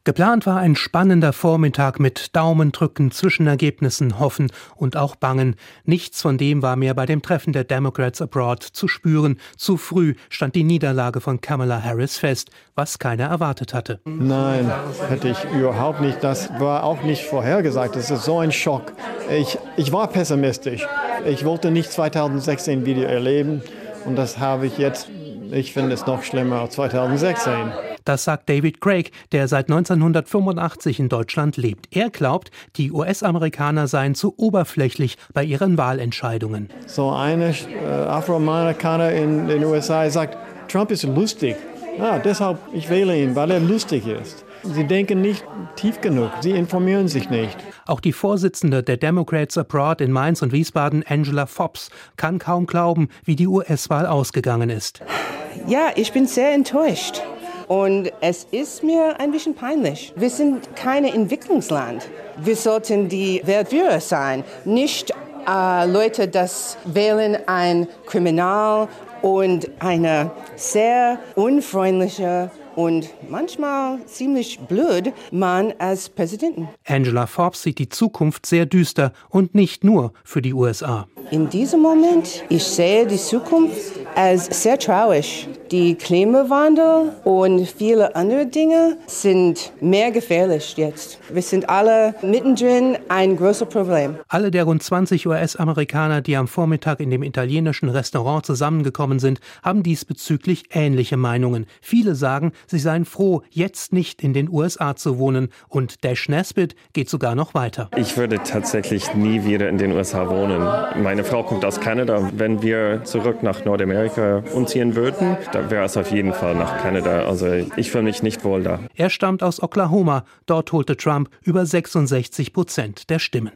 Geplant war ein spannender Vormittag mit Daumendrücken, Zwischenergebnissen, Hoffen und auch Bangen. Nichts von dem war mehr bei dem Treffen der Democrats Abroad zu spüren. Zu früh stand die Niederlage von Kamala Harris fest, was keiner erwartet hatte. Nein, hätte ich überhaupt nicht. Das war auch nicht vorhergesagt. Das ist so ein Schock. Ich war pessimistisch. Ich wollte nicht 2016 wieder erleben und das habe ich jetzt. Ich finde es noch schlimmer als 2016. Das sagt David Craig, der seit 1985 in Deutschland lebt. Er glaubt, die US-Amerikaner seien zu oberflächlich bei ihren Wahlentscheidungen. So eine Afroamerikaner in den USA sagt, Trump ist lustig. Deshalb, ich wähle ihn, weil er lustig ist. Sie denken nicht tief genug, sie informieren sich nicht. Auch die Vorsitzende der Democrats Abroad in Mainz und Wiesbaden, Angela Fobbs, kann kaum glauben, wie die US-Wahl ausgegangen ist. Ja, ich bin sehr enttäuscht. Und es ist mir ein bisschen peinlich. Wir sind kein Entwicklungsland. Wir sollten die Weltführer sein, nicht Leute, das wählen ein Kriminal und eine sehr unfreundliche und manchmal ziemlich blöd Mann als Präsidenten. Angela Fobbs sieht die Zukunft sehr düster und nicht nur für die USA. In diesem Moment, ich sehe die Zukunft als sehr traurig. Die Klimawandel und viele andere Dinge sind mehr gefährlich jetzt. Wir sind alle mittendrin ein großes Problem. Alle der rund 20 US-Amerikaner, die am Vormittag in dem italienischen Restaurant zusammengekommen sind, haben diesbezüglich ähnliche Meinungen. Viele sagen, sie seien froh, jetzt nicht in den USA zu wohnen. Und Dash Nesbitt geht sogar noch weiter. Ich würde tatsächlich nie wieder in den USA wohnen. Meine Frau kommt aus Kanada. Wenn wir zurück nach Nordamerika umziehen würden, dann wäre es auf jeden Fall nach Kanada. Also ich fühle mich nicht wohl da. Er stammt aus Oklahoma. Dort holte Trump über 66% der Stimmen.